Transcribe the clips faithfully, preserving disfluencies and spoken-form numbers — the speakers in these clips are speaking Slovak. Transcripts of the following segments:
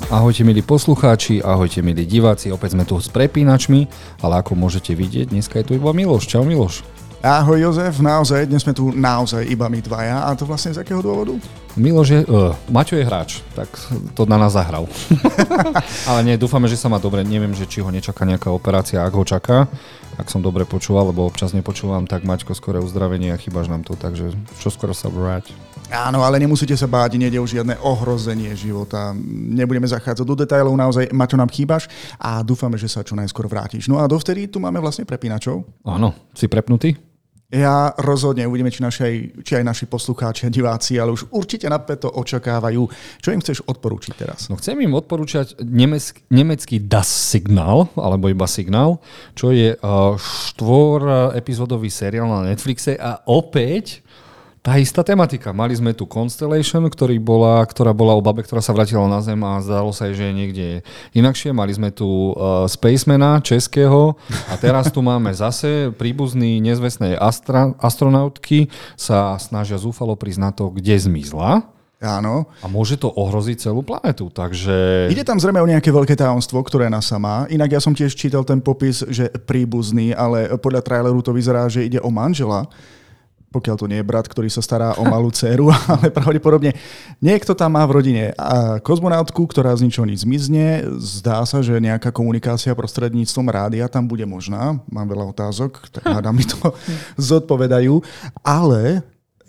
Ahojte milí poslucháči, ahojte milí diváci, opäť sme tu s prepínačmi, ale ako môžete vidieť, dneska je tu iba Miloš. Čau Miloš. Ahoj Jozef, naozaj, dnes sme tu naozaj iba my dvaja, a to vlastne z akého dôvodu? Miloš je, uh, Maťo je hráč, tak to na nás zahral. Ale nie, dúfame, že sa má dobre, neviem, že či ho nečaká nejaká operácia, ak ho čaká, ak som dobre počúval, lebo občas nepočúvam, tak Maťko, skoré uzdravenie a chýbaš nám tu, takže čo skoro sa vráť. Áno, ale nemusíte sa báť, nejde o žiadne ohrozenie života. Nebudeme zachádzať do detailov, naozaj, Maťo, nám chýbaš a dúfame, že sa čo najskôr vrátiš. No a dovtedy tu máme vlastne prepínačov. Áno, si prepnutý? Ja rozhodne, uvidíme, či, našej, či aj naši poslucháči a diváci, ale už určite napäto očakávajú. Čo im chceš odporúčiť teraz? No chcem im odporúčať nemecký, nemecký Das Signal, alebo iba Signál, čo je uh, štvor epizódový seriál na Netflixe a opäť tá istá tematika. Mali sme tu Constellation, ktorý bola, ktorá bola o babe, ktorá sa vrátila na Zem a zdalo sa jej, že je niekde inakšie. Mali sme tu uh, Spacemana českého a teraz tu máme zase príbuzný nezvestnej astra, astronautky sa snažia zúfalo prísť na to, kde zmizla. Áno. A môže to ohroziť celú planetu, takže... Ide tam zrejme o nejaké veľké tajomstvo, ktoré NASA má. Inak ja som tiež čítal ten popis, že príbuzný, ale podľa traileru to vyzerá, že ide o manžela. Pokiaľ to nie je brat, ktorý sa stará o malú dceru, ale pravdepodobne niekto tam má v rodine a kozmonautku, ktorá z ničoho nič zmizne. Zdá sa, že nejaká komunikácia prostredníctvom rádia tam bude možná. Mám veľa otázok, tak hádam mi to zodpovedajú. Ale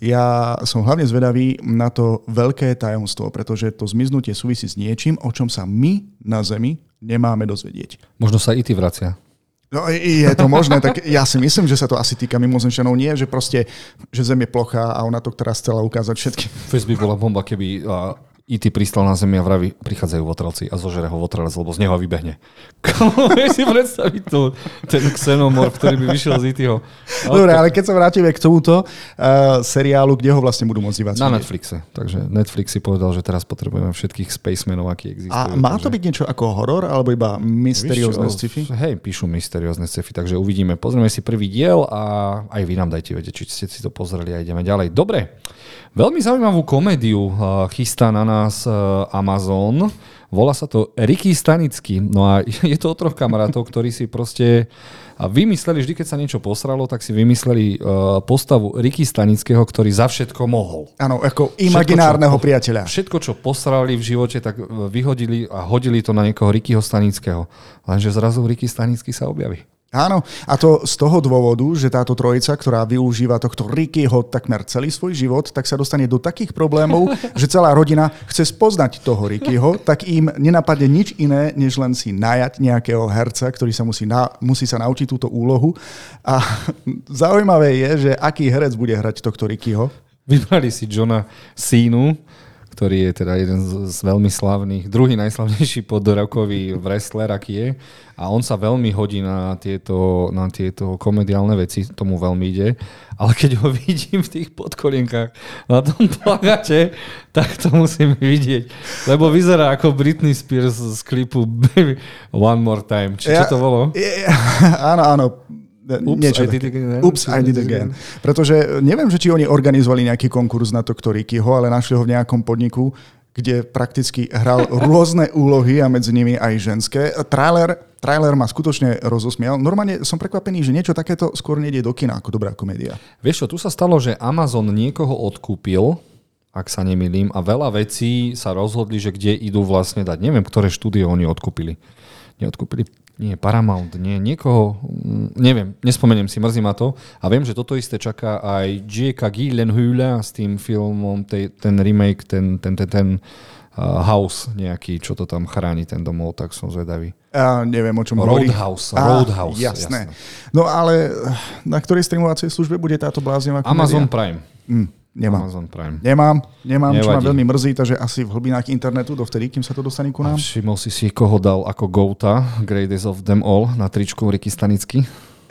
ja som hlavne zvedavý na to veľké tajomstvo, pretože to zmiznutie súvisí s niečím, o čom sa my na Zemi nemáme dozvedieť. Možno sa i ty vracia. No je to možné, tak ja si myslím, že sa to asi týka mimozemšťanov. Nie, že proste, že Zem je plochá a ona to teraz chcela ukázať všetkým. Fest by bola bomba, keby uh, í té pristal na Zemi a vraví, prichádzajú votrelci a zožere ho votrelec, lebo z neho vybehne. Vieš si predstaviť to, ten xenomorf, ktorý by vyšiel z í tého. Dobre, ale keď sa vrátime k tomuto uh, seriálu, kde ho vlastne budú môcť divať? Na Netflixe. Takže Netflix si povedal, že teraz potrebujeme všetkých spacemenov, akí existujú. A má to takže... byť niečo ako horor, alebo iba mysteriózne sci-fi? Hej, píšu mysteriózne sci-fi, takže uvidíme. Pozrieme si prvý diel a aj vy nám dajte vedieť, či ste si to pozreli a ideme ďalej. Dobre. Veľmi zaujímavú komédiu chystá na nás Amazon. Volá sa to Ricky Stanický. No a je to o troch kamarátov, ktorí si proste vymysleli, vždy keď sa niečo posralo, tak si vymysleli postavu Ricky Stanického, ktorý za všetko mohol. Áno, ako imaginárneho všetko, čo, priateľa. Všetko, čo posrali v živote, tak vyhodili a hodili to na niekoho Rickyho Stanického. Lenže zrazu Ricky Stanický sa objaví. Áno, a to z toho dôvodu, že táto trojica, ktorá využíva tohto Rickyho takmer celý svoj život, tak sa dostane do takých problémov, že celá rodina chce spoznať toho Rickyho, tak im nenapadne nič iné, než len si najať nejakého herca, ktorý sa musí, na, musí sa naučiť túto úlohu. A zaujímavé je, že aký herec bude hrať tohto Rickyho. Vybrali si Johna Cenu, ktorý je teda jeden z, z veľmi slavných, druhý najslavnejší podrokový wrestler, aký je. A on sa veľmi hodí na tieto, na tieto komediálne veci, tomu veľmi ide. Ale keď ho vidím v tých podkolienkach na tom plagáte, tak to musím vidieť. Lebo vyzerá ako Britney Spears z klipu Baby One More Time. Či ja, čo to bolo? Ja, áno, áno. Oops, Niečo, I did it again. Oops, I did it again. Pretože neviem, že či oni organizovali nejaký konkurs na tohto Rickyho, ale našli ho v nejakom podniku, kde prakticky hral rôzne úlohy a medzi nimi aj ženské. Trailer, trailer ma skutočne rozosmial. Normálne som prekvapený, že niečo takéto skôr nejde do kina ako dobrá komédia. Vieš čo, tu sa stalo, že Amazon niekoho odkúpil, ak sa nemýlim, a veľa vecí sa rozhodli, že kde idú vlastne dať. Neviem, ktoré štúdio oni odkúpili. Neodkúpili Nie, Paramount, nie, niekoho, neviem, nespomeniem si, mrzí ma to. A viem, že toto isté čaká aj Jake Gyllenhaal s tým filmom, tej, ten remake, ten, ten, ten, ten uh, House nejaký, čo to tam chráni, ten domov, tak som zvedavý. Ja neviem, o čom hovorí. Roadhouse, Roadhouse. Jasné. jasné. No ale na ktorej streamovacej službe bude táto bláznivá komédia? Amazon Prime. Mm. Nemám. Amazon Prime. Nemám, nemám, Nevadí. Čo ma veľmi mrzí, takže asi v hlbinách internetu dovtedy, kým sa to dostane ku nám. A všimol si si, koho dal ako Goata, Greatest of them all, na tričku Ricky Stanický?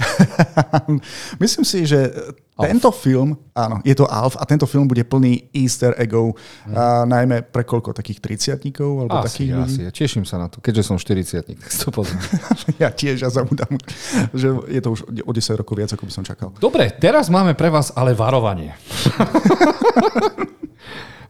Myslím si, že tento Alf. film, áno, je to Alf a tento film bude plný easter eggov, hmm. a najmä pre koľko, takých tridsiatnikov alebo asi, takých ľudí? Asi, ja teším sa na to, keďže som štyridsiatnik, tak si to pozriem. Ja tiež, ja zabudám, že je to už o desať rokov viac, ako by som čakal. Dobre, teraz máme pre vás ale varovanie.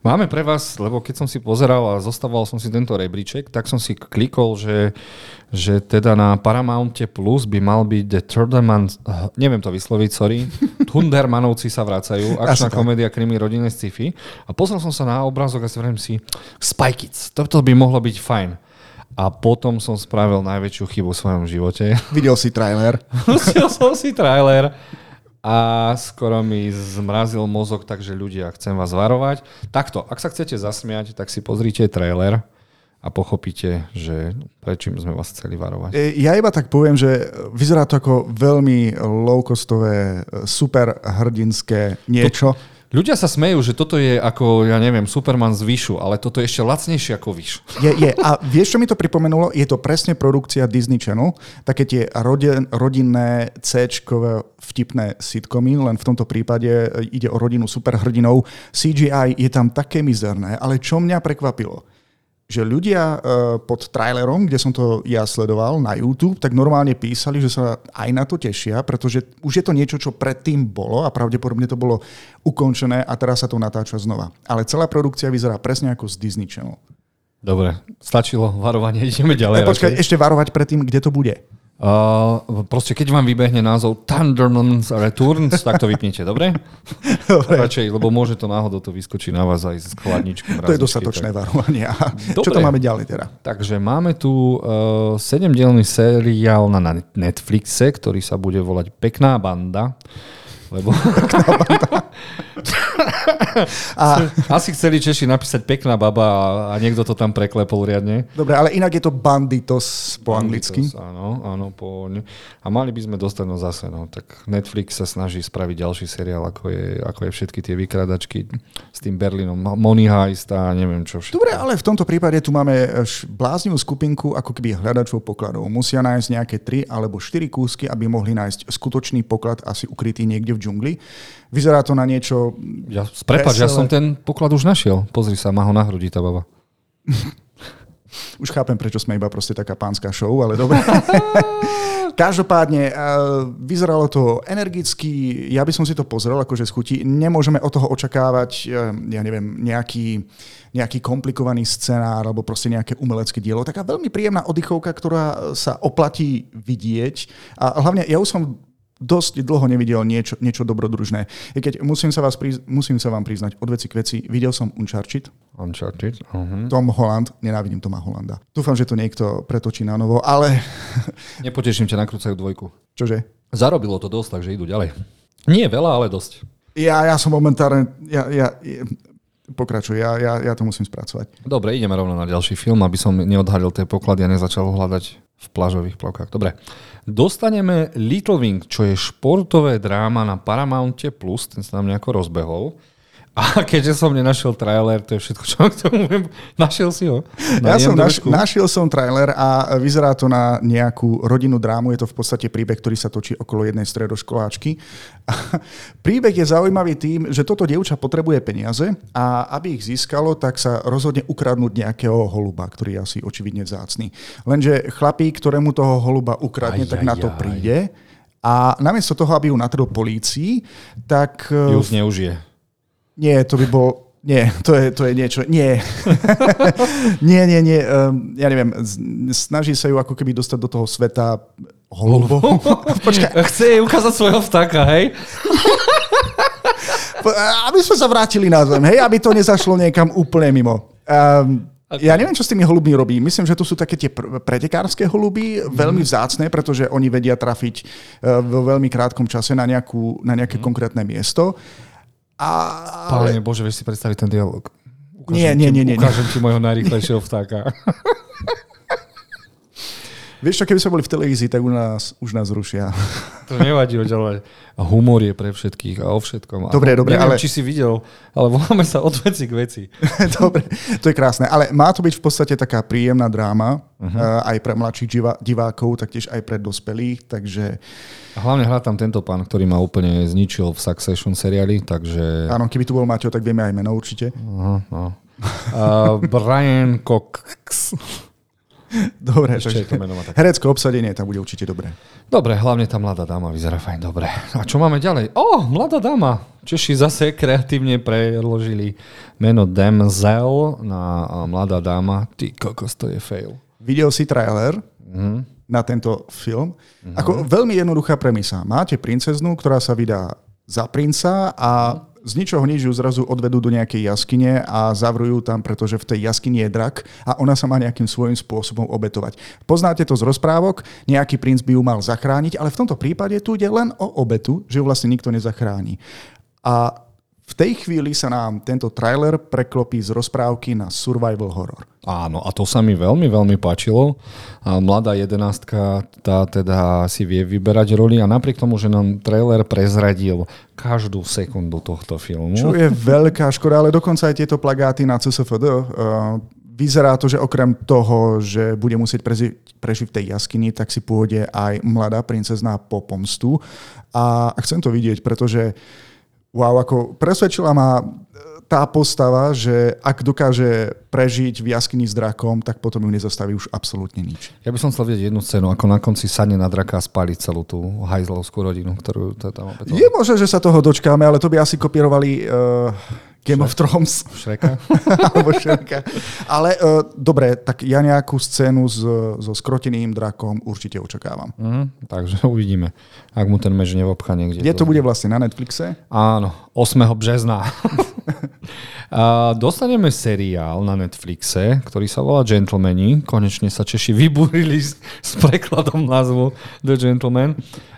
Máme pre vás, lebo keď som si pozeral a zostavoval som si tento rebríček, tak som si klikol, že, že teda na Paramounte Plus by mal byť The Thunderman, neviem to vysloviť, sorry, Thundermanovci sa vracajú, akčná komédia, krimi, rodinné sci-fi. A pozrel som sa na obrázok a si vrem si Spy Kids, toto by mohlo byť fajn. A potom som spravil najväčšiu chybu v svojom živote. Videl si trailer. Videl som si trailer a skoro mi zmrazil mozog, takže ľudia, chcem vás varovať. Takto, ak sa chcete zasmiať, tak si pozrite trailer a pochopíte, že prečím sme vás chceli varovať. Ja iba tak poviem, že vyzerá to ako veľmi low-costové, super hrdinské niečo. To... Ľudia sa smejú, že toto je ako, ja neviem, Superman z Vyšu, ale toto je ešte lacnejšie ako Vyš. Je, je. A vieš, čo mi to pripomenulo? Je to presne produkcia Disney Channel, také tie rodin, rodinné C-čkové vtipné sitcomy, len v tomto prípade ide o rodinu superhrdinov. C G I je tam také mizerné, ale čo mňa prekvapilo? Že ľudia uh, pod trailerom, kde som to ja sledoval na YouTube, tak normálne písali, že sa aj na to tešia, pretože už je to niečo, čo predtým bolo a pravdepodobne to bolo ukončené a teraz sa to natáča znova. Ale celá produkcia vyzerá presne ako z Disney Channel. Dobre, stačilo varovanie, ideme ďalej. E, počkaj, ešte varovať predtým, kde to bude. Uh, proste keď vám vybehne názov Thunderman's Returns, tak to vypnite, dobre? Dobre. Radšej, lebo môže to náhodou to vyskočiť na vás aj z chladničky. To je dostatočné tak. Varovanie. Dobre. Čo to máme ďalej teda? Takže máme tu uh, sedemdielny seriál na Netflixe, ktorý sa bude volať Pekná banda. Lebo... Pekná banda. A... Asi chceli Češi napísať Pekná baba a niekto to tam preklepol riadne. Dobre, ale inak je to Banditos po anglicky. Banditos, áno, áno. Po... A mali by sme dostať no zase. No. Tak Netflix sa snaží spraviť ďalší seriál, ako je, ako je všetky tie vykradačky s tým Berlínom. Money Heist a neviem čo všetko. Dobre, ale v tomto prípade tu máme bláznivú skupinku ako keby hľadačov pokladov. Musia nájsť nejaké tri alebo štyri kúsky, aby mohli nájsť skutočný poklad asi ukrytý niekde v džungli. Vyzerá to na niečo... Ja, prepáč, ja som ten poklad už našiel. Pozri sa, má ho na hrudi tá baba. Už chápem, prečo sme iba proste taká pánska show, ale dobre. Každopádne, vyzeralo to energicky, ja by som si to pozrel, akože z chuti. Nemôžeme od toho očakávať, ja neviem, nejaký, nejaký komplikovaný scenár alebo proste nejaké umelecké dielo. Taká veľmi príjemná oddychovka, ktorá sa oplatí vidieť. A hlavne, ja už som dosť dlho nevidel niečo, niečo dobrodružné. I keď musím sa, vás príz, musím sa vám priznať od veci k veci, videl som Uncharted. Uncharted, uh-huh. Tom Holland, nenávidím Toma Hollanda. Dúfam, že to niekto pretočí na novo, ale... Nepoteším ťa, nakrúcajú dvojku. Čože? Zarobilo to dosť, takže idú ďalej. Nie veľa, ale dosť. Ja, ja som momentálne... Ja, ja, ja, pokračuj, ja, ja, ja to musím spracovať. Dobre, ideme rovno na ďalší film, aby som neodhalil tie poklady a nezačal hľadať v plážových plavkách. Dobre. Dostaneme Little Wing, čo je športové dráma na Paramounte Plus, ten sa nám nejako rozbehol. A keďže som nenašiel trailer, to je všetko, čo k tomu viem. Našiel si ho? Ja som naš, našiel som trailer a vyzerá to na nejakú rodinnú drámu. Je to v podstate príbeh, ktorý sa točí okolo jednej stredoškoláčky. A príbeh je zaujímavý tým, že toto dievča potrebuje peniaze a aby ich získalo, tak sa rozhodne ukradnúť nejakého holuba, ktorý je asi očividne vzácny. Lenže chlapík, ktorému toho holuba ukradne, aj, tak aj, na to aj. príde. A namiesto toho, aby ju natrel polícii, tak... Ju zneužije. Nie, to by bol... Nie, to je, to je niečo... Nie. nie, nie, nie. Um, ja neviem, snaží sa ju ako keby dostať do toho sveta holubov. Počkaj. Chce jej ukázať svojho vtáka, hej? Aby sme sa vrátili na zem, hej? Aby to nezašlo niekam úplne mimo. Um, Okay. Ja neviem, čo s tými holubmi robí. Myslím, že to sú také tie pretekárske holuby, mm. veľmi vzácne, pretože oni vedia trafiť vo veľmi krátkom čase na, nejakú, na nejaké mm. konkrétne miesto. A, ale... Páne Bože, vieš si predstaviť ten dialog? Ukážem nie, nie, nie, nie. Ukážem ti môjho najrýchlejšieho vtáka. Vieš čo, keby sme boli v televízii, tak už nás, už nás rušia. To nevadí, ale humor je pre všetkých a o všetkom. Dobre, dobre, neviem, ale... či si videl, ale voláme sa od veci k veci. Dobre, to je krásne. Ale má to byť v podstate taká príjemná dráma, uh-huh. aj pre mladších divákov, taktiež aj pre dospelých, takže... A hlavne hrá tam tento pán, ktorý ma úplne zničil v Succession seriáli, takže... Áno, keby tu bol Maťo, tak vieme aj meno určite. Uh-huh, no. uh, Brian Cox... Dobre, takže herecké obsadenie tam bude určite dobré. Dobre, hlavne tá mladá dáma vyzerá fajn, dobre. A čo máme ďalej? Ó, oh, mladá dáma. Češi zase kreatívne preložili meno Damsel na mladá dáma. Ty kokos, to je fail. Videl si trailer Mm. na tento film? Mm-hmm. Ako veľmi jednoduchá premisa. Máte princeznú, ktorá sa vydá za princa a z ničoho nič ju zrazu odvedú do nejakej jaskyne a zavrujú tam, pretože v tej jaskyni je drak a ona sa má nejakým svojím spôsobom obetovať. Poznáte to z rozprávok, nejaký princ by ju mal zachrániť, ale v tomto prípade tu ide len o obetu, že ju vlastne nikto nezachráni. A v tej chvíli sa nám tento trailer preklopí z rozprávky na survival horror. Áno, a to sa mi veľmi, veľmi páčilo. A mladá jedenástka, tá teda si vie vyberať roli a napriek tomu, že nám trailer prezradil každú sekundu tohto filmu. Čo je veľká škoda, ale dokonca aj tieto plagáty na C S F D. Uh, vyzerá to, že okrem toho, že bude musieť prežiť, prežiť v tej jaskyni, tak si pôjde aj mladá princezná po pomstu. A chcem to vidieť, pretože wow, ako presvedčila ma tá postava, že ak dokáže prežiť v jaskyni s drakom, tak potom ju nezastaví už absolútne nič. Ja by som chcel vidieť jednu scénu, ako na konci sadne na draka a spáli celú tú hajzlovskú rodinu, ktorú to tam opäť... Je možné, že sa toho dočkáme, ale to by asi kopírovali uh, Game Shrek? of Thrones. Shreka? Alebo Shreka. Ale uh, dobre, tak ja nejakú scénu s, so skroteným drakom určite očakávam. Mm, takže uvidíme, ak mu ten meč nevobchá niekde. Kde to bude vlastne na Netflixe? Áno, ôsmeho března. A dostaneme seriál na Netflixe, ktorý sa volá Gentlemani. Konečne sa Češi vybúrili s, s prekladom názvu The Gentleman.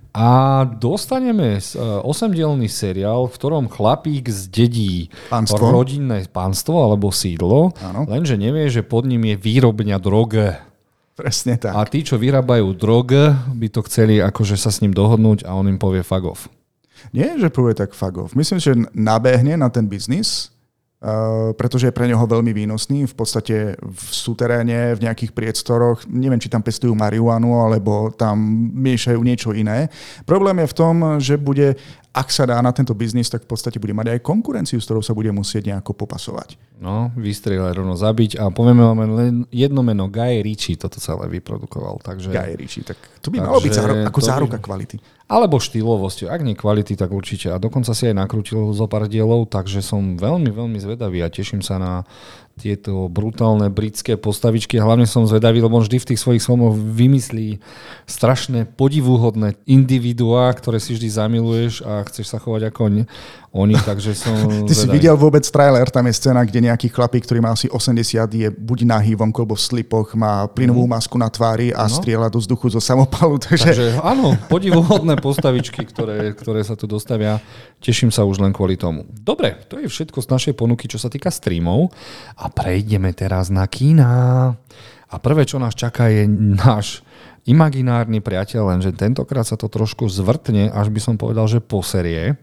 A dostaneme osemdielny seriál, v ktorom chlapík zdedí pánstvo. rodinné pánstvo alebo sídlo, áno. Lenže nevie, že pod ním je výrobňa drog. Presne tak. A tí, čo vyrábajú drog, by to chceli akože sa s ním dohodnúť a on im povie fuck off. Nie, že povie tak fuck off. Myslím, že nabehne na ten biznis, Uh, pretože je pre neho veľmi výnosný. V podstate v súteréne, v nejakých priestoroch, neviem, či tam pestujú marihuanu, alebo tam miešajú niečo iné. Problém je v tom, že bude, ak sa dá na tento biznis, tak v podstate bude mať aj konkurenciu, s ktorou sa bude musieť nejako popasovať. No, vystrieľať, rovno zabiť a povieme vám len jedno meno, Guy Ritchie toto celé vyprodukoval. Takže... Guy Ritchie, tak to by malo byť záru, ako záruka by... kvality. Alebo štýlovosť. Ak nie kvality, tak určite. A dokonca si aj nakrútil zo pár dielov, takže som veľmi, veľmi zvedavý a teším sa na tieto brutálne britské postavičky. A hlavne som zvedavý, lebo on vždy v tých svojich filmoch vymyslí strašné podivúhodné individuá, ktoré si vždy zamiluješ a chceš sa chovať ako oni. oni takže som Ty zvedavý. Si videl vôbec trailer, tam je scéna, kde nejaký chlapík, ktorý má asi osemdesiat, je buď nahý vonku, alebo v slipoch, má plynovú masku na tvári a no. strieľa do vzduchu zo samopalu. Takže... takže áno, podivúhodné postavičky, ktoré, ktoré sa tu dostavia. Teším sa už len kvôli tomu. Dobre, to je všetko z našej ponuky, čo sa týka streamov. A prejdeme teraz na kína. A prvé, čo nás čaká, je náš imaginárny priateľ, lenže tentokrát sa to trošku zvrtne, až by som povedal, že po série.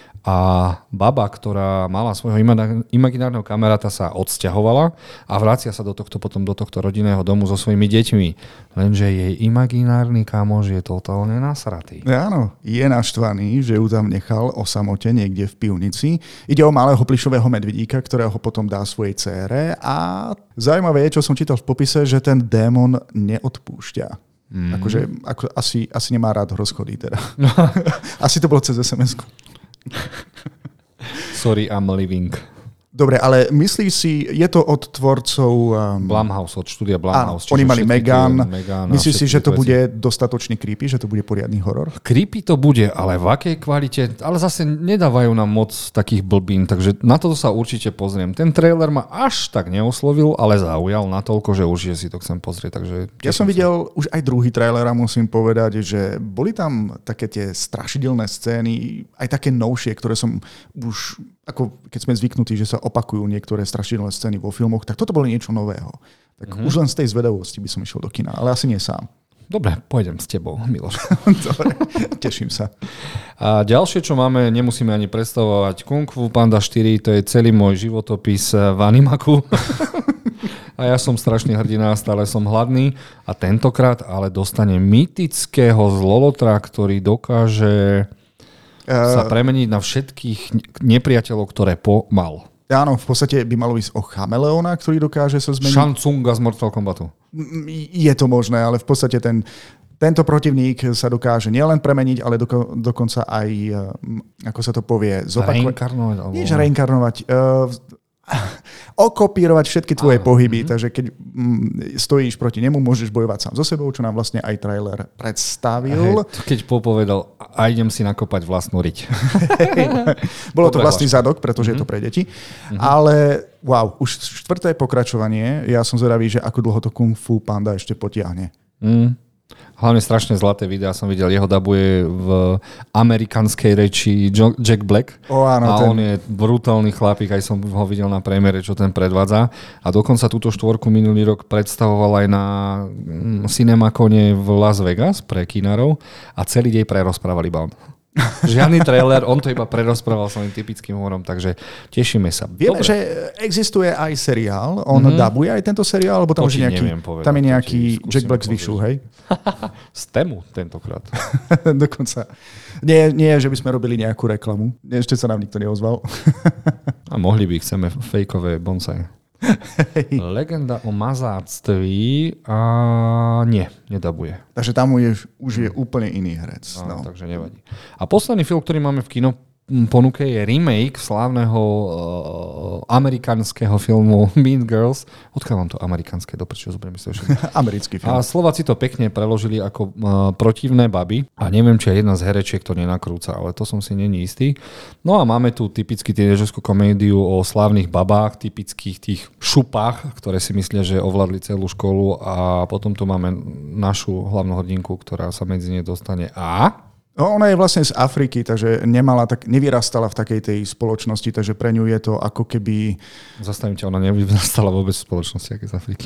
A baba, ktorá mala svojho imaginárneho kamaráta, sa odsťahovala a vracia sa do tohto, potom do tohto rodinného domu so svojimi deťmi. Lenže jej imaginárny kamoš je totálne nasratý. Áno, je naštvaný, že ju tam nechal o samote niekde v pivnici. Ide o malého plišového medvedíka, ktorého potom dá svojej dcére a zaujímavé je, čo som čítal v popise, že ten démon neodpúšťa. Mm. Akože ako, asi, asi nemá rád rozchody teda. Asi to bolo cez es em esku. Sorry, I'm living. Dobre, ale myslíš si, je to od tvorcov... Um... Blumhouse, od štúdia Blumhouse. Áno, oni mali Megan. Megan myslíš si, že to veci. Bude dostatočne creepy, že to bude poriadny horor? Creepy to bude, ale v akej kvalite? Ale zase nedávajú nám moc takých blbín, takže na to sa určite pozriem. Ten trailer ma až tak neoslovil, ale zaujal natoľko, že určite si to chcem pozrieť. Takže ja som videl už aj druhý trailer a musím povedať, že boli tam také tie strašidelné scény, aj také novšie, ktoré som už... Ako keď sme zvyknutí, že sa opakujú niektoré strašidelné scény vo filmoch, tak toto bolo niečo nového. Tak mm-hmm. už len z tej zvedavosti by som išiel do kina, ale asi nie sám. Dobre, pôjdem s tebou, Miloš. Dobre, teším sa. A ďalšie, čo máme, nemusíme ani predstavovať. Kung Fu Panda štyri, to je celý môj životopis v Animaku. A ja som strašný hrdina, stále som hladný. A tentokrát ale dostane mytického zlolotra, ktorý dokáže... sa premeniť na všetkých nepriateľov, ktoré pomal. Áno, v podstate by malo ísť o chameleóna, ktorý dokáže sa zmeniť. Shang Tsung z Mortal Kombatu. Je to možné, ale v podstate ten, tento protivník sa dokáže nielen premeniť, ale doko, dokonca aj, ako sa to povie, zopakovať. Reinkarnovať? Alebo... Nie, že reinkarnovať. Uh, okopírovať všetky tvoje Áno. pohyby, mm-hmm. takže keď mm, stojíš proti nemu, môžeš bojovať sám so sebou, čo nám vlastne aj trailer predstavil. Hej, keď povedal, a idem si nakopať vlastnú riť. Bolo to vlastný zadok, pretože mm-hmm. je to pre deti. Mm-hmm. Ale wow, už štvrté pokračovanie, ja som zvedavý, že ako dlho to Kung Fu Panda ešte potiahne. Mm. Hlavne strašne zlaté videá som videl. Jeho dabuje v amerikanskej reči Jack Black. O, áno, a ten... on je brutálny chlapík, aj som ho videl na premiére, čo ten predvádza. A dokonca túto štvorku minulý rok predstavoval aj na Cinemacone v Las Vegas pre kinárov a celý deň prerozprávali iba on. Žiadny trailer, on to iba prerozprával svojím typickým humorom, takže tešíme sa. Vieme, Dobre. že existuje aj seriál, on mm-hmm. dabuje aj tento seriál, alebo tam, je nejaký, povedať, tam je nejaký Jack Black z Vyšu, hej? Z tému tentokrát. Dokonca. Nie, nie, že by sme robili nejakú reklamu. Ešte sa nám nikto neozval. A mohli by, chceme fejkové bonsai. Legenda o mazáctví a nie, nedabuje. Takže tam je, už je úplne iný herec. No, no. Takže nevadí. A posledný film, ktorý máme v kino ponuke, je remake slávneho uh, amerikánskeho filmu Mean Girls. Odkiaľ mám to amerikánske? Do prečo zoberiem si to všetko? Americký film. A Slováci to pekne preložili ako uh, protivné baby. A neviem, či jedna z herečiek to nenakrúca, ale to som si není istý. No a máme tu typicky tínedžerskú komédiu o slávnych babách, typických tých šupách, ktoré si myslia, že ovládli celú školu, a potom tu máme našu hlavnú hrdinku, ktorá sa medzi ne dostane a... No, ona je vlastne z Afriky, takže nemala tak, nevyrastala v takej tej spoločnosti, takže pre ňu je to ako keby... Zastavím ťa, ona nevyrastala vôbec v spoločnosti, aké z Afriky.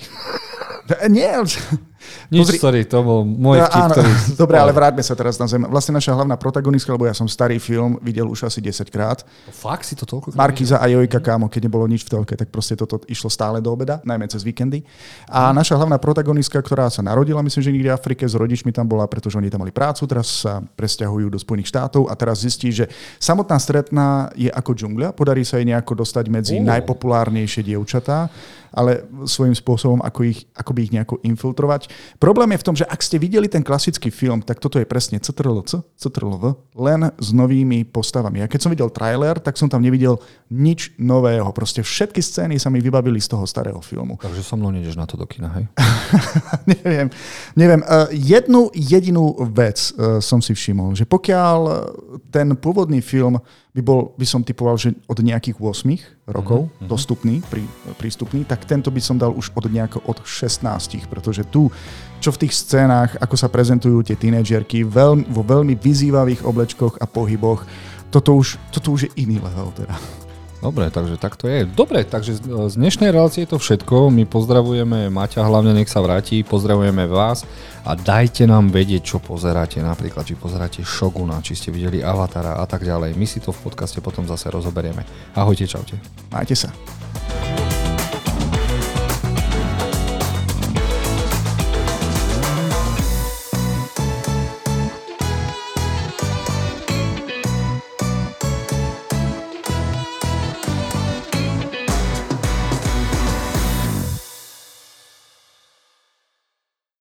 Nie, Nič, Pozri... sorry, to bol môj ja, vtip, áno, ktorý... Dobre, ale vráťme sa teraz na zem. Vlastne naša hlavná protagonistka, lebo ja som starý film videl už asi desaťkrát. Fakt si to toľko? Markíza a Jojka, kámo, keď nebolo nič v telke, tak proste toto išlo stále do obeda, najmä cez víkendy. A naša hlavná protagonistka, ktorá sa narodila, myslím, že niekde v Afrike, s rodičmi tam bola, pretože oni tam mali prácu, teraz sa presťahujú do Spojených štátov a teraz zistí, že samotná stretná je ako džungľa, podarí sa jej nejako dostať medzi uh. najpopulárnejšie dievčatá, ale svojím spôsobom, ako, ich, ako by ich nejako infiltrovať. Problém je v tom, že ak ste videli ten klasický film, tak toto je presne C T R L C, C T R L V, len s novými postavami. A keď som videl trailer, tak som tam nevidel nič nového. Proste všetky scény sa mi vybavili z toho starého filmu. Takže so mnou nejdeš na to do kina, hej? neviem. neviem. Uh, jednu jedinú vec uh, som si všimol, že pokiaľ ten pôvodný film by bol, by som typoval, že od nejakých osem rokov mm-hmm. dostupný, prí, prístupný, tak tento by som dal už od nejako od šestnásť, pretože tu, čo v tých scénách, ako sa prezentujú tie tínedžerky veľ, vo veľmi vyzývavých oblečkoch a pohyboch, toto už, toto už je iný level teda. Dobre, takže tak to je. Dobre, takže z dnešnej relácie je to všetko. My pozdravujeme Maťa, hlavne nech sa vráti, pozdravujeme vás a dajte nám vedieť, čo pozeráte. Napríklad, či pozeráte Šoguna, či ste videli Avatara a tak ďalej. My si to v podcaste potom zase rozoberieme. Ahojte, čaute. Majte sa.